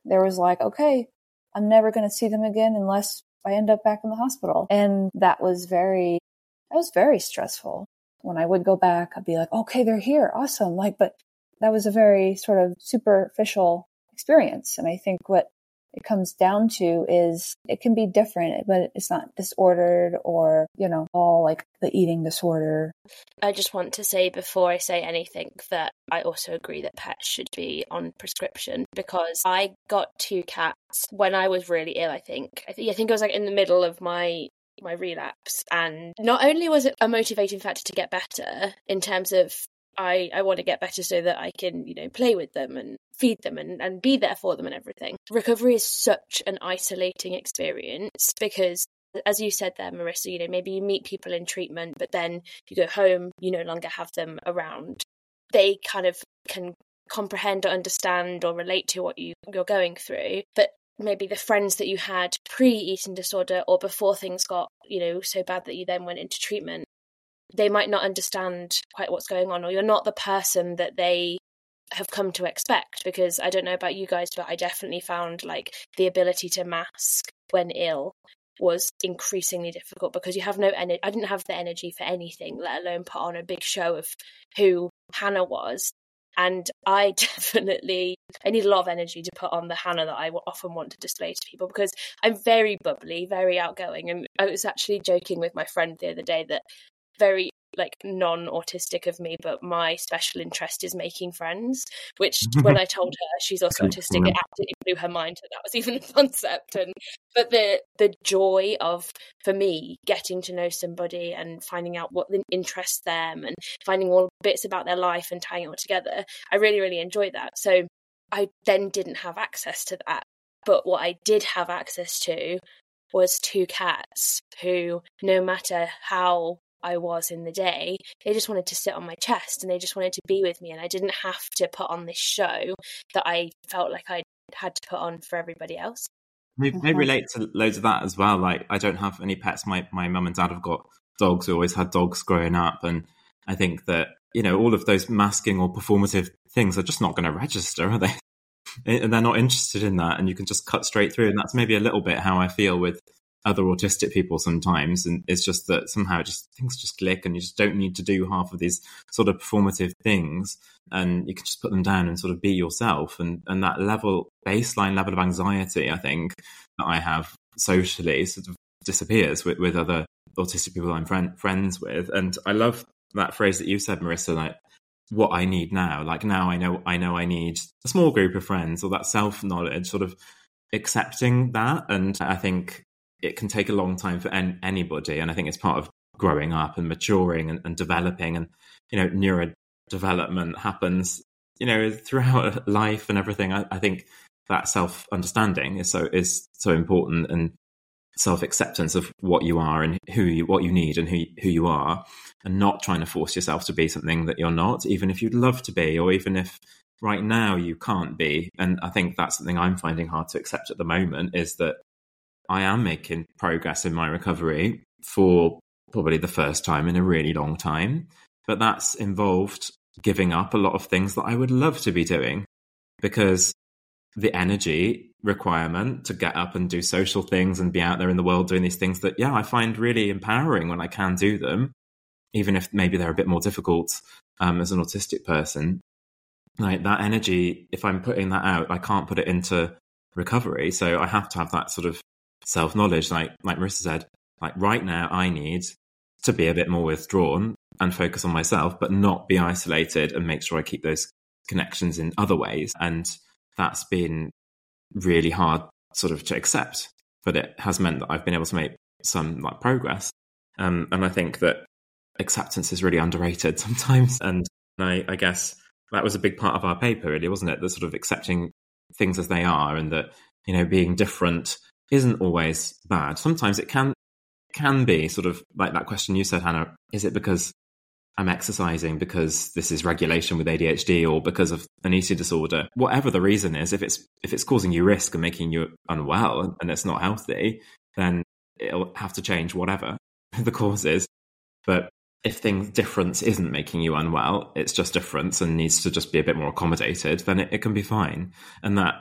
there was like, okay, I'm never going to see them again unless I end up back in the hospital. And that was very, that was very stressful. When I would go back, I'd be like, okay, they're here. Awesome. Like, but that was a very sort of superficial experience. And I think what it comes down to is it can be different, but it's not disordered or, you know, all like the eating disorder. I just want to say before I say anything that I also agree that pets should be on prescription, because I got two cats when I was really ill, I think. I, th- I think I was like in the middle of my my relapse. And not only was it a motivating factor to get better in terms of I, I want to get better so that I can, you know, play with them and feed them and, and be there for them and everything. Recovery is such an isolating experience because, as you said there, Marissa, you know, maybe you meet people in treatment, but then you go home, you no longer have them around. They kind of can comprehend or understand or relate to what you, you're going through. But maybe the friends that you had pre-eating disorder or before things got, you know, so bad that you then went into treatment, they might not understand quite what's going on, or you're not the person that they have come to expect. Because I don't know about you guys, but I definitely found like the ability to mask when ill was increasingly difficult because you have no energy. I didn't have the energy for anything, let alone put on a big show of who Hannah was. And I definitely, I need a lot of energy to put on the Hannah that I often want to display to people, because I'm very bubbly, very outgoing. And I was actually joking with my friend the other day that very like non-autistic of me, but my special interest is making friends, which when I told her she's also autistic, it absolutely blew her mind that that was even a concept. And but the the joy of, for me, getting to know somebody and finding out what interests them and finding all bits about their life and tying it all together, I really really enjoy that. So I then didn't have access to that, but what I did have access to was two cats who, no matter how I was in the day, they just wanted to sit on my chest and they just wanted to be with me, and I didn't have to put on this show that I felt like I had to put on for everybody else. They, they relate to loads of that as well. Like, I don't have any pets. My my mum and dad have got dogs. We always had dogs growing up, and I think that, you know, all of those masking or performative things are just not going to register, are they? And they're not interested in that, and you can just cut straight through. And that's maybe a little bit how I feel with other autistic people sometimes, and it's just that somehow just things just click and you just don't need to do half of these sort of performative things, and you can just put them down and sort of be yourself. And and that level, baseline level of anxiety, I think, that I have socially sort of disappears with, with other autistic people I'm friend, friends with. And I love that phrase that you said, Marissa, like, what I need now, like now I know I know I need a small group of friends, or that self-knowledge, sort of accepting that. And I think it can take a long time for en- anybody. And I think it's part of growing up and maturing and, and developing. And, you know, neurodevelopment happens, you know, throughout life and everything. I, I think that self-understanding is so is so important, and self-acceptance of what you are and who you, what you need and who, who you are, and not trying to force yourself to be something that you're not, even if you'd love to be, or even if right now you can't be. And I think that's something I'm finding hard to accept at the moment, is that I am making progress in my recovery for probably the first time in a really long time. But that's involved giving up a lot of things that I would love to be doing, because the energy requirement to get up and do social things and be out there in the world doing these things that, yeah, I find really empowering when I can do them, even if maybe they're a bit more difficult um, as an autistic person. Like, that energy, if I'm putting that out, I can't put it into recovery. So I have to have that sort of self-knowledge, like like Marissa said, like right now I need to be a bit more withdrawn and focus on myself, but not be isolated, and make sure I keep those connections in other ways. And that's been really hard sort of to accept, but it has meant that I've been able to make some like progress. Um, and I think that acceptance is really underrated sometimes. And I, I guess that was a big part of our paper, really, wasn't it? The sort of accepting things as they are, and that, you know, being different isn't always bad. Sometimes it can can be sort of like that question you said, Hannah, is it because I'm exercising because this is regulation with A D H D, or because of an eating disorder? Whatever the reason is, if it's if it's causing you risk and making you unwell and it's not healthy, then it'll have to change whatever the cause is. But if things difference isn't making you unwell, it's just difference and needs to just be a bit more accommodated, then it, it can be fine. And that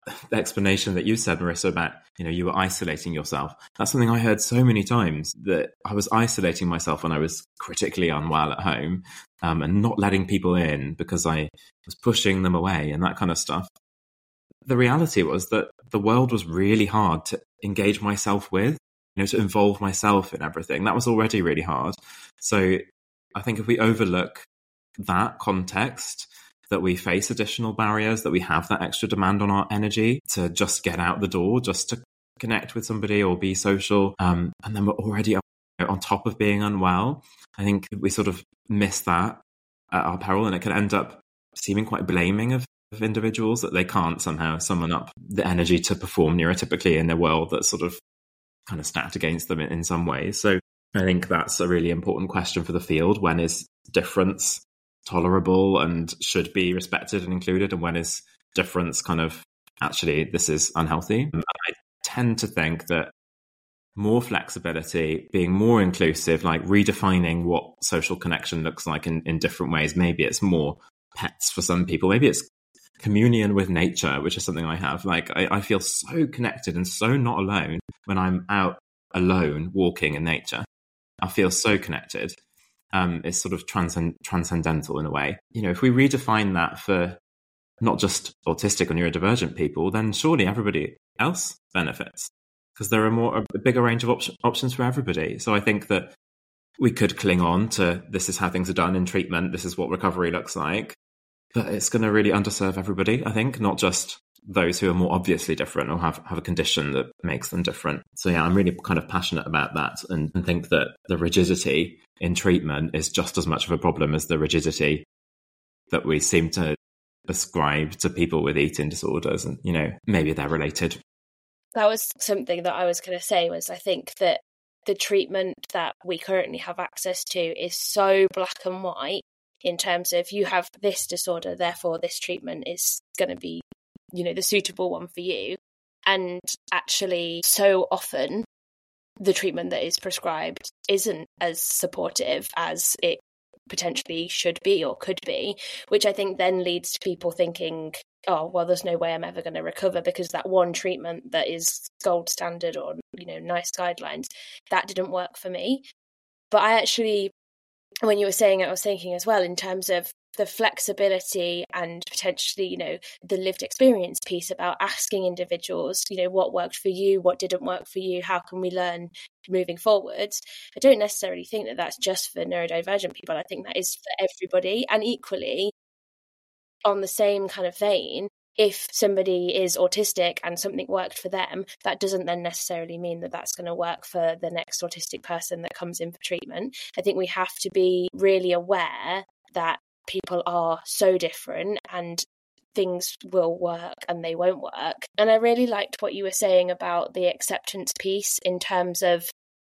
the explanation that you said, Marissa, about, you know, you were isolating yourself. That's something I heard so many times, that I was isolating myself when I was critically unwell at home, um, and not letting people in because I was pushing them away and that kind of stuff. The reality was that the world was really hard to engage myself with, you know, to involve myself in everything. That was already really hard. So I think if we overlook that context, that we face additional barriers, that we have that extra demand on our energy to just get out the door, just to connect with somebody or be social, um, and then we're already on top of being unwell, I think we sort of miss that at our peril, and it can end up seeming quite blaming of, of individuals, that they can't somehow summon up the energy to perform neurotypically in a world that's sort of kind of stacked against them in, in some ways. So I think that's a really important question for the field. When is difference tolerable and should be respected and included, and when is difference kind of, actually, this is unhealthy? And I tend to think that more flexibility, being more inclusive, like redefining what social connection looks like in, in different ways. Maybe it's more pets for some people. Maybe it's communion with nature, which is something I have. Like I, I feel so connected and so not alone when I'm out alone walking in nature. I feel so connected. Um, it's sort of transcend- transcendental in a way. You know, if we redefine that for not just autistic or neurodivergent people, then surely everybody else benefits, because there are more a bigger range of op- options for everybody. So I think that we could cling on to, this is how things are done in treatment, this is what recovery looks like, but it's going to really underserve everybody, I think, not just those who are more obviously different or have, have a condition that makes them different. So yeah, I'm really kind of passionate about that, and, and think that the rigidity in treatment is just as much of a problem as the rigidity that we seem to ascribe to people with eating disorders. And, you know, maybe they're related. That was something that I was going to say, was I think that the treatment that we currently have access to is so black and white in terms of, you have this disorder, therefore this treatment is going to be, you know, the suitable one for you. And actually, so often the treatment that is prescribed isn't as supportive as it potentially should be or could be, which I think then leads to people thinking, oh, well, there's no way I'm ever going to recover because that one treatment that is gold standard or, you know, nice guidelines, that didn't work for me. But I actually, when you were saying it, I was thinking as well in terms of the flexibility and potentially, you know, the lived experience piece about asking individuals, you know, what worked for you, what didn't work for you, how can we learn moving forwards? I don't necessarily think that that's just for neurodivergent people. I think that is for everybody. And equally, on the same kind of vein, if somebody is autistic and something worked for them, that doesn't then necessarily mean that that's going to work for the next autistic person that comes in for treatment. I think we have to be really aware that people are so different and things will work and they won't work. And I really liked what you were saying about the acceptance piece in terms of,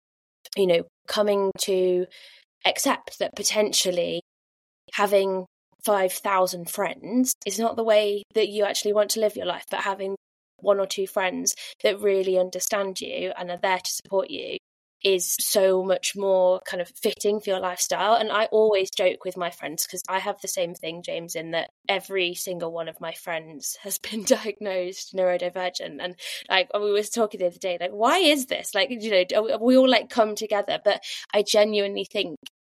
you know, coming to accept that potentially having five thousand friends is not the way that you actually want to live your life, but having one or two friends that really understand you and are there to support you is so much more kind of fitting for your lifestyle. And I always joke with my friends, because I have the same thing, James, in that every single one of my friends has been diagnosed neurodivergent. And like we were talking the other day, like, why is this? Like, you know, we all like come together. But I genuinely think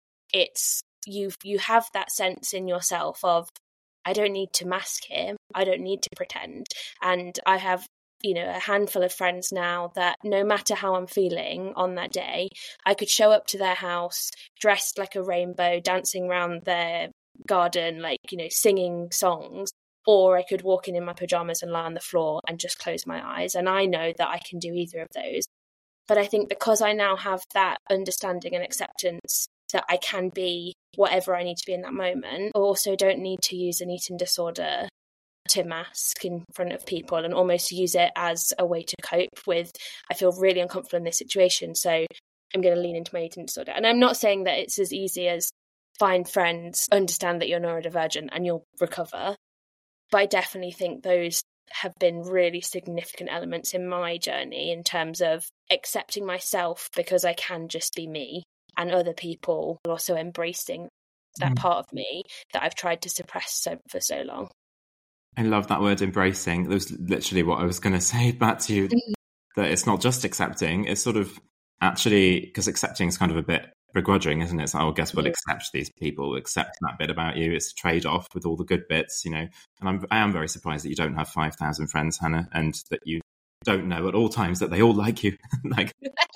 it's, you you have that sense in yourself of, I don't need to mask him, I don't need to pretend. And I have, you know, a handful of friends now that no matter how I'm feeling on that day, I could show up to their house dressed like a rainbow, dancing around their garden, like, you know, singing songs, or I could walk in in my pajamas and lie on the floor and just close my eyes. And I know that I can do either of those. But I think because I now have that understanding and acceptance that I can be whatever I need to be in that moment, I also don't need to use an eating disorder to mask in front of people and almost use it as a way to cope with, I feel really uncomfortable in this situation, so I'm going to lean into my eating disorder. And I'm not saying that it's as easy as find friends, understand that you're neurodivergent and you'll recover, but I definitely think those have been really significant elements in my journey in terms of accepting myself because I can just be me, and other people also embracing that mm. part of me that I've tried to suppress so, for so long. I love that word embracing. That was literally what I was going to say back to you, that it's not just accepting, it's sort of actually, because accepting is kind of a bit begrudging, isn't it? It's like, oh, I guess we'll accept these people, accept that bit about you. It's a trade-off with all the good bits, you know. And I'm, I am very surprised that you don't have five thousand friends, Hannah, and that you don't know at all times that they all like you. Like,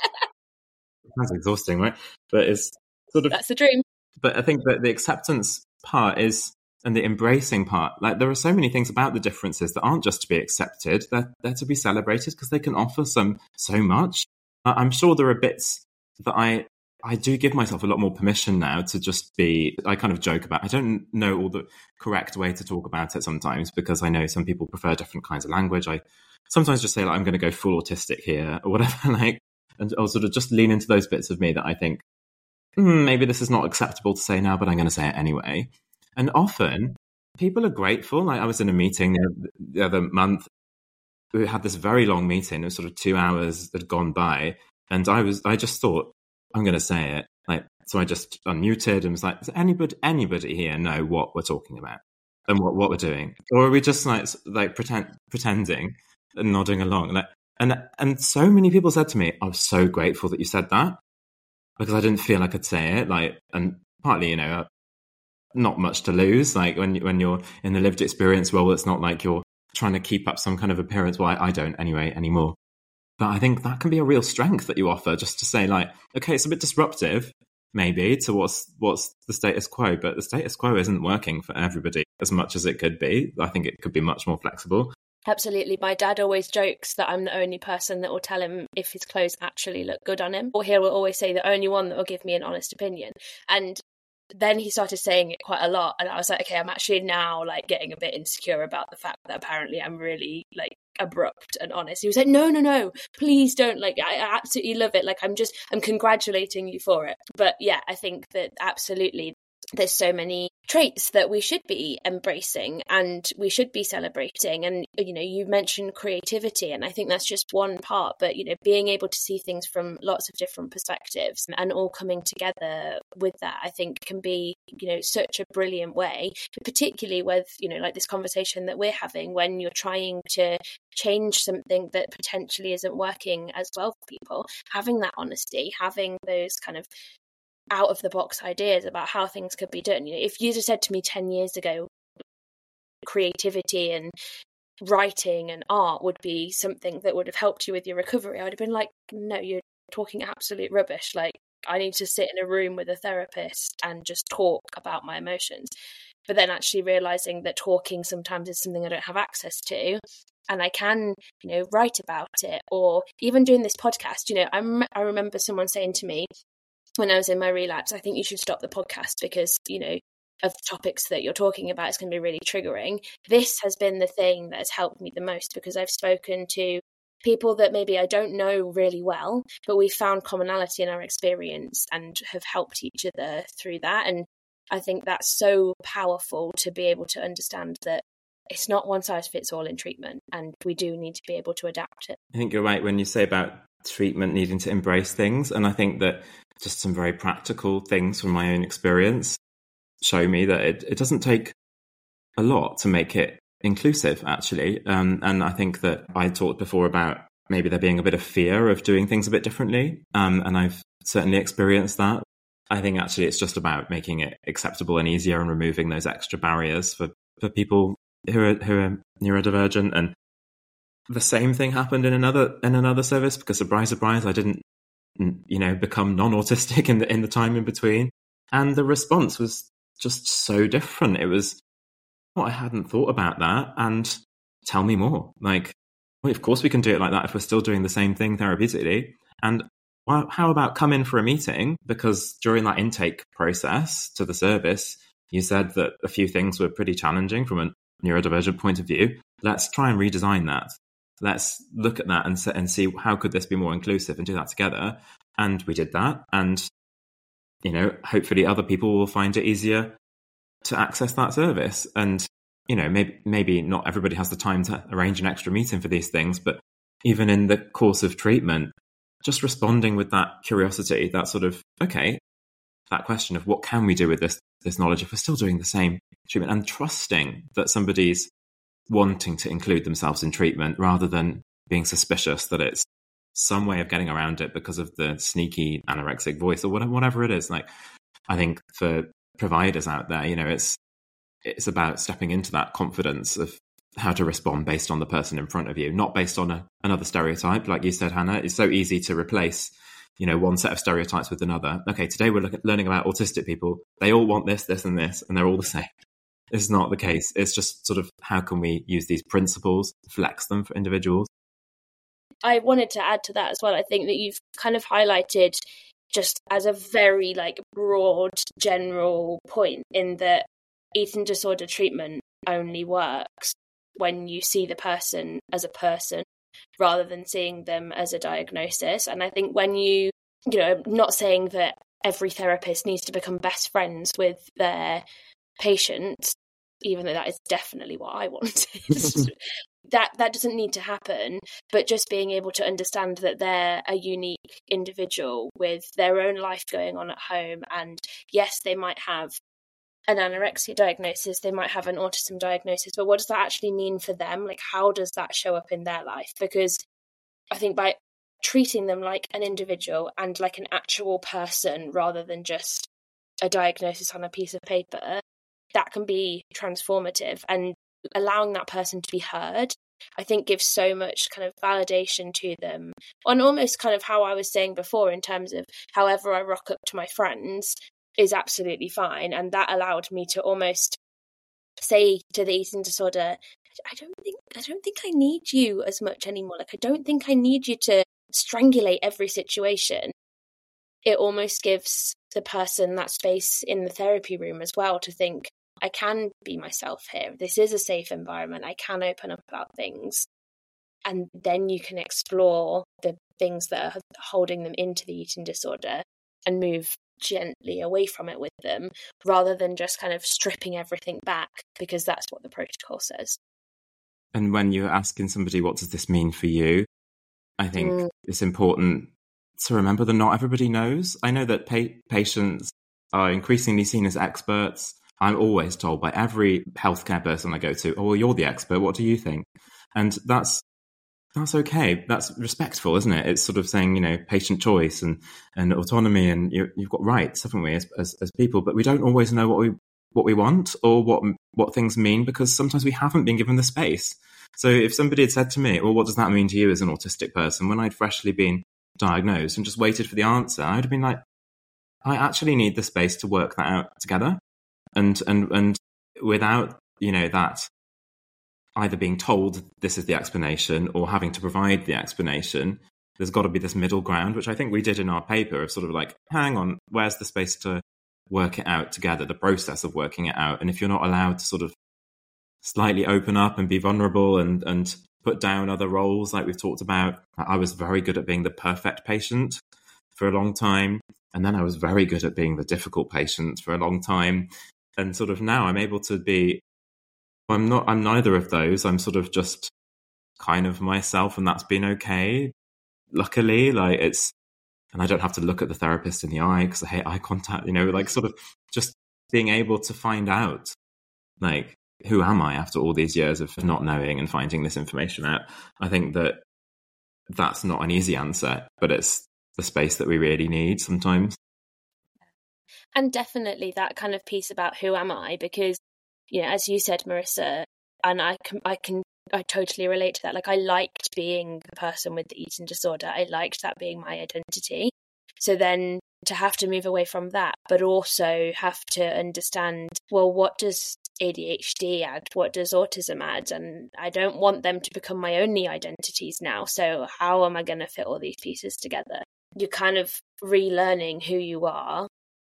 that's exhausting, right? But it's sort of... That's the dream. But I think that the acceptance part is... and the embracing part, like there are so many things about the differences that aren't just to be accepted, they're, they're to be celebrated because they can offer some so much. Uh, I'm sure there are bits that I I do give myself a lot more permission now to just be, I kind of joke about, I don't know all the correct way to talk about it sometimes because I know some people prefer different kinds of language. I sometimes just say like, I'm going to go full autistic here or whatever, like, and I'll sort of just lean into those bits of me that I think, hmm, maybe this is not acceptable to say now, but I'm going to say it anyway. And often people are grateful. Like I was in a meeting the other month. We had this very long meeting. It was sort of two hours that had gone by. And I was, I just thought, I'm going to say it. Like, so I just unmuted and was like, does anybody, anybody here know what we're talking about and what, what we're doing? Or are we just like, like pretend, pretending and nodding along? Like, and, and so many people said to me, I'm so grateful that you said that because I didn't feel I could say it. Like, and partly, you know, not much to lose. Like when when you're in the lived experience role, it's not like you're trying to keep up some kind of appearance. Well, I, I don't anyway anymore. But I think that can be a real strength that you offer, just to say like, okay, it's a bit disruptive maybe to what's what's the status quo, but the status quo isn't working for everybody as much as it could be. I think it could be much more flexible. Absolutely. My dad always jokes that I'm the only person that will tell him if his clothes actually look good on him, or he will always say the only one that will give me an honest opinion. And then he started saying it quite a lot, and I was like, okay, I'm actually now like getting a bit insecure about the fact that apparently I'm really like abrupt and honest. He was like, no, no, no, please don't. Like, I, I absolutely love it. Like, I'm just, I'm congratulating you for it. But yeah, I think that absolutely there's so many traits that we should be embracing and we should be celebrating. And, you know, you mentioned creativity, and I think that's just one part, but, you know, being able to see things from lots of different perspectives and all coming together with that, I think can be, you know, such a brilliant way, particularly with, you know, like this conversation that we're having when you're trying to change something that potentially isn't working as well for people, having that honesty, having those kind of out of the box ideas about how things could be done. You know, if you'd have said to me ten years ago, creativity and writing and art would be something that would have helped you with your recovery, I would have been like, no, you're talking absolute rubbish. Like, I need to sit in a room with a therapist and just talk about my emotions. But then actually realizing that talking sometimes is something I don't have access to, and I can, you know, write about it, or even doing this podcast. You know, I, rem- I remember someone saying to me, when I was in my relapse, I think you should stop the podcast because, you know, of the topics that you're talking about, it's going to be really triggering. This has been the thing that has helped me the most because I've spoken to people that maybe I don't know really well, but we found commonality in our experience and have helped each other through that. And I think that's so powerful to be able to understand that it's not one size fits all in treatment, and we do need to be able to adapt it. I think you're right when you say about treatment needing to embrace things. And I think that just some very practical things from my own experience show me that it, it doesn't take a lot to make it inclusive, actually. Um, and I think that I talked before about maybe there being a bit of fear of doing things a bit differently. Um, and I've certainly experienced that. I think actually it's just about making it acceptable and easier and removing those extra barriers for, for people who are, who are neurodivergent. And the same thing happened in another in another service because, surprise, surprise, I didn't, you know, become non-autistic in the in the time in between, and the response was just so different. It was, well, I hadn't thought about that, and tell me more. Like, well, of course we can do it like that if we're still doing the same thing therapeutically. And well, how about come in for a meeting? Because during that intake process to the service, you said that a few things were pretty challenging from a neurodivergent point of view. Let's try and redesign that. Let's look at that and and see how could this be more inclusive and do that together. And we did that. And, you know, hopefully other people will find it easier to access that service. And, you know, maybe maybe not everybody has the time to arrange an extra meeting for these things, but even in the course of treatment, just responding with that curiosity, that sort of, okay, that question of what can we do with this this knowledge if we're still doing the same treatment, and trusting that somebody's wanting to include themselves in treatment rather than being suspicious that it's some way of getting around it because of the sneaky anorexic voice or whatever, whatever it is. Like, I think for providers out there, you know, it's it's about stepping into that confidence of how to respond based on the person in front of you, not based on a, another stereotype. Like you said, Hannah, it's so easy to replace, you know, one set of stereotypes with another. Okay, today we're look- learning about autistic people. They all want this, this, and this, and they're all the same. It's not the case. It's just sort of how can we use these principles, flex them for individuals. I wanted to add to that as well. I think that you've kind of highlighted just as a very like broad general point in that eating disorder treatment only works when you see the person as a person rather than seeing them as a diagnosis. And I think when you, you know, not saying that every therapist needs to become best friends with their patient, even though that is definitely what I want. that that doesn't need to happen, but just being able to understand that they're a unique individual with their own life going on at home, and yes, they might have an anorexia diagnosis, they might have an autism diagnosis, but what does that actually mean for them? Like, how does that show up in their life? Because I think by treating them like an individual and like an actual person rather than just a diagnosis on a piece of paper, that can be transformative, and allowing that person to be heard, I think, gives so much kind of validation to them on almost kind of how I was saying before in terms of however I rock up to my friends is absolutely fine. And that allowed me to almost say to the eating disorder, I don't think I don't think I need you as much anymore. Like, I don't think I need you to strangulate every situation. It almost gives the person that space in the therapy room as well to think, I can be myself here. This is a safe environment. I can open up about things. And then you can explore the things that are holding them into the eating disorder and move gently away from it with them, rather than just kind of stripping everything back, because that's what the protocol says. And when you're asking somebody, what does this mean for you? I think mm. it's important to remember that not everybody knows. I know that pa- patients are increasingly seen as experts. I'm always told by every healthcare person I go to, oh, well, you're the expert. What do you think? And that's that's okay. That's respectful, isn't it? It's sort of saying, you know, patient choice and, and autonomy, and you, you've got rights, haven't we, as, as as people? But we don't always know what we what we want or what what things mean, because sometimes we haven't been given the space. So if somebody had said to me, well, what does that mean to you as an autistic person, when I'd freshly been diagnosed and just waited for the answer, I'd have been like, I actually need the space to work that out together. And and and without, you know, that either being told this is the explanation or having to provide the explanation, there's got to be this middle ground, which I think we did in our paper, of sort of like, hang on, where's the space to work it out together, the process of working it out. And if you're not allowed to sort of slightly open up and be vulnerable and, and put down other roles like we've talked about, I was very good at being the perfect patient for a long time. And then I was very good at being the difficult patient for a long time. And sort of now I'm able to be, I'm not, I'm neither of those. I'm sort of just kind of myself, and that's been okay. Luckily, like it's, and I don't have to look at the therapist in the eye because I hate eye contact, you know, like sort of just being able to find out, like, who am I after all these years of not knowing and finding this information out? I think that that's not an easy answer, but it's the space that we really need sometimes. And definitely that kind of piece about who am I, because, you know, as you said, Marissa, and I can, I can, I totally relate to that. Like, I liked being the person with the eating disorder. I liked that being my identity. So then to have to move away from that, but also have to understand, well, what does A D H D add? What does autism add? And I don't want them to become my only identities now. So how am I going to fit all these pieces together? You're kind of relearning who you are.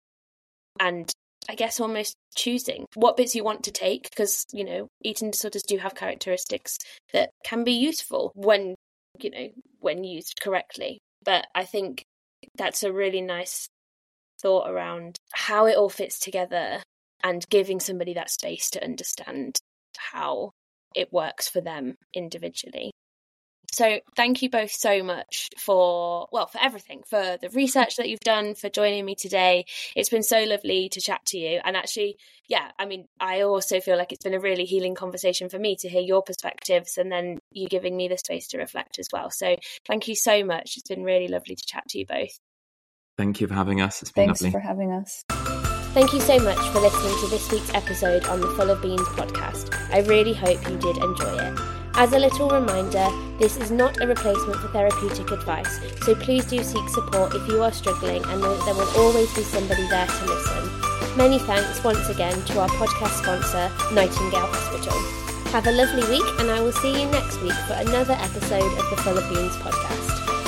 And I guess almost choosing what bits you want to take, because, you know, eating disorders do have characteristics that can be useful when, you know, when used correctly. But I think that's a really nice thought around how it all fits together and giving somebody that space to understand how it works for them individually. So thank you both so much for, well, for everything, for the research that you've done, for joining me today. It's been so lovely to chat to you. And actually, yeah, I mean, I also feel like it's been a really healing conversation for me to hear your perspectives and then you giving me the space to reflect as well. So thank you so much. It's been really lovely to chat to you both. Thank you for having us. It's been Thanks lovely. for having us. Thank you so much for listening to this week's episode on the Full of Beans podcast. I really hope you did enjoy it. As a little reminder, this is not a replacement for therapeutic advice, so please do seek support if you are struggling and know that there will always be somebody there to listen. Many thanks once again to our podcast sponsor, Nightingale Hospital. Have a lovely week, and I will see you next week for another episode of the Full of Beans podcast.